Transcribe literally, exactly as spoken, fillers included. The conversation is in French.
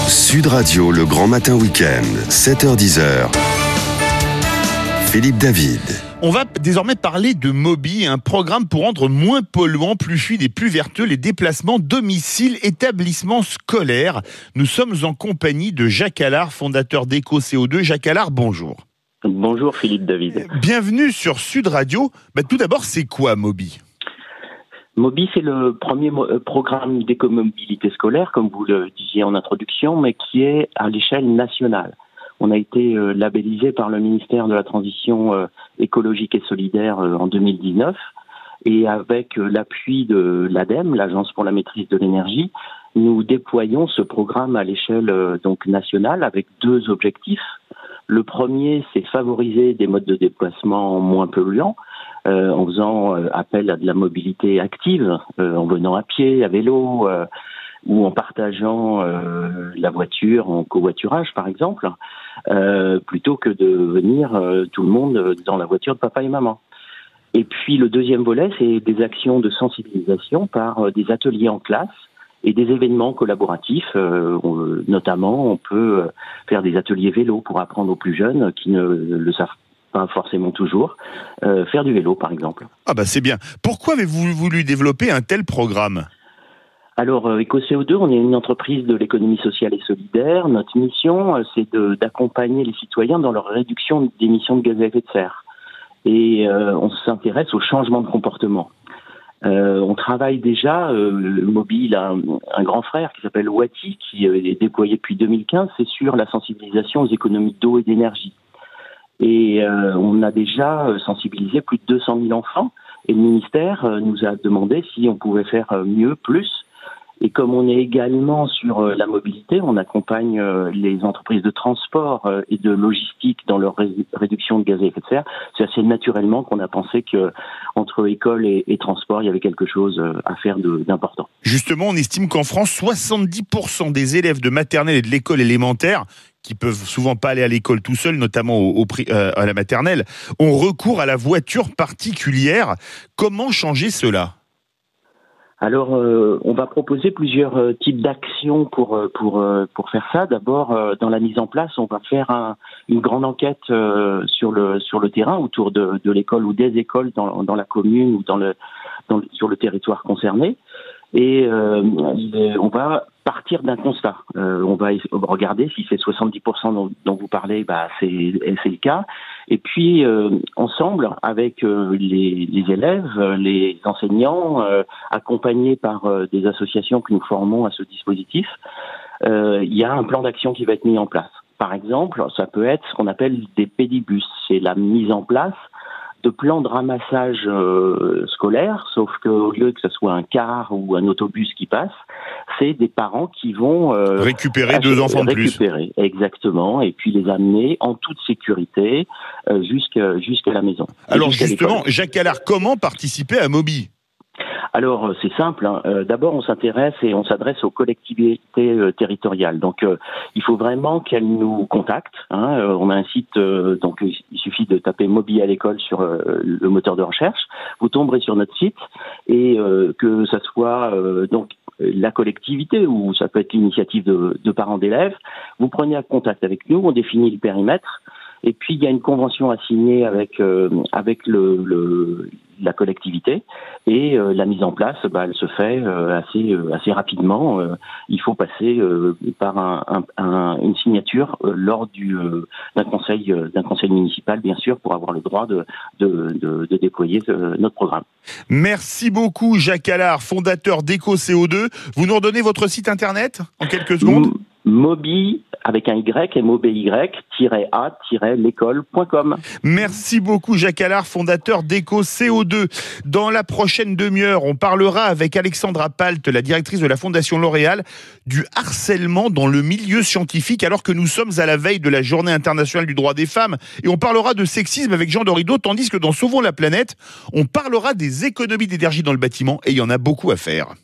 Sud Radio, le grand matin week-end, sept heures dix. Philippe David. On va désormais parler de Mobi, un programme pour rendre moins polluant, plus fluide et plus vertueux les déplacements domicile établissements scolaires. Nous sommes en compagnie de Jacques Allard, fondateur d'Eco C O deux. Jacques Allard, bonjour. Bonjour Philippe David. Bienvenue sur Sud Radio. Bah, tout d'abord, c'est quoi Mobi ? Mobi, c'est le premier mo- programme d'écomobilité scolaire, comme vous le disiez en introduction, mais qui est à l'échelle nationale. On a été euh, labellisé par le ministère de la Transition euh, écologique et solidaire euh, en deux mille dix-neuf, et avec euh, l'appui de l'ADEME, l'Agence pour la maîtrise de l'énergie, nous déployons ce programme à l'échelle euh, donc nationale avec deux objectifs. Le premier, c'est favoriser des modes de déplacement moins polluants, euh, en faisant euh, appel à de la mobilité active, euh, en venant à pied, à vélo, euh, ou en partageant euh, la voiture en covoiturage, par exemple, euh, plutôt que de venir euh, tout le monde dans la voiture de papa et maman. Et puis le deuxième volet, c'est des actions de sensibilisation par euh, des ateliers en classe et des événements collaboratifs. Euh, on, notamment, on peut faire des ateliers vélo pour apprendre aux plus jeunes qui ne le savent pas forcément toujours, euh, faire du vélo, par exemple. Ah bah c'est bien. Pourquoi avez-vous voulu développer un tel programme ? Alors, euh, Eco C O deux, on est une entreprise de l'économie sociale et solidaire. Notre mission, euh, c'est de, d'accompagner les citoyens dans leur réduction d'émissions de gaz à effet de serre. Et euh, on s'intéresse au changement de comportement. Euh, on travaille déjà, euh, Mobi a un, un grand frère qui s'appelle Wati, qui euh, est déployé depuis deux mille quinze, c'est sur la sensibilisation aux économies d'eau et d'énergie. Et euh, on a déjà sensibilisé plus de deux cent mille enfants, et le ministère euh, nous a demandé si on pouvait faire mieux, plus. Et comme on est également sur euh, la mobilité, on accompagne euh, les entreprises de transport euh, et de logistique dans leur ré- réduction de gaz à effet de serre. C'est assez naturellement qu'on a pensé que entre école et, et transport, il y avait quelque chose euh, à faire de, d'important. Justement, on estime qu'en France, soixante-dix pour cent des élèves de maternelle et de l'école élémentaire, qui peuvent souvent pas aller à l'école tout seuls, notamment au, au, euh, à la maternelle, ont recours à la voiture particulière. Comment changer cela ? Alors, euh, on va proposer plusieurs euh, types d'actions pour euh, pour euh, pour faire ça. D'abord, euh, dans la mise en place, on va faire un, une grande enquête euh, sur le sur le terrain autour de, de l'école ou des écoles dans dans la commune ou dans le, dans le sur le territoire concerné. Et euh, on va partir d'un constat. Euh, on va regarder si c'est soixante-dix pour cent dont, dont vous parlez, bah c'est, c'est le cas. Et puis euh, ensemble, avec euh, les, les élèves, les enseignants, euh, accompagnés par euh, des associations que nous formons à ce dispositif, euh, il y a un plan d'action qui va être mis en place. Par exemple, ça peut être ce qu'on appelle des pédibus. C'est la mise en place de plans de ramassage euh, scolaire, sauf qu'au lieu que ce soit un car ou un autobus qui passe, c'est des parents qui vont euh, récupérer ach- deux enfants de plus. Récupérer, exactement, et puis les amener en toute sécurité euh, jusqu'à, jusqu'à la maison. Alors justement, Jacques Allard, comment participer à Mobi ? Alors c'est simple. Hein. Euh, d'abord, on s'intéresse et on s'adresse aux collectivités euh, territoriales. Donc, euh, il faut vraiment qu'elles nous contactent. Hein. Euh, on a un site, euh, donc il suffit de taper Mobi à l'école sur euh, le moteur de recherche. Vous tomberez sur notre site et euh, que ça soit euh, donc la collectivité ou ça peut être l'initiative de, de parents d'élèves. Vous prenez contact avec nous, on définit le périmètre. Et puis il y a une convention à signer avec euh, avec le, le la collectivité et euh, la mise en place, bah, elle se fait euh, assez euh, assez rapidement. Euh, il faut passer euh, par un, un, un, une signature euh, lors du euh, d'un conseil euh, d'un conseil municipal, bien sûr, pour avoir le droit de de de, de déployer euh, notre programme. Merci beaucoup, Jacques Allard, fondateur d'Eco C O deux. Vous nous redonnez votre site internet en quelques secondes ? M- Mobi avec un Y, M O B Y, A, l'école point com. Merci beaucoup Jacques Allard, fondateur d'Eco C O deux. Dans la prochaine demi-heure, on parlera avec Alexandra Palt, la directrice de la Fondation L'Oréal, du harcèlement dans le milieu scientifique, alors que nous sommes à la veille de la Journée internationale du droit des femmes. Et on parlera de sexisme avec Jean Dorido, tandis que dans Sauvons la planète, on parlera des économies d'énergie dans le bâtiment, et il y en a beaucoup à faire.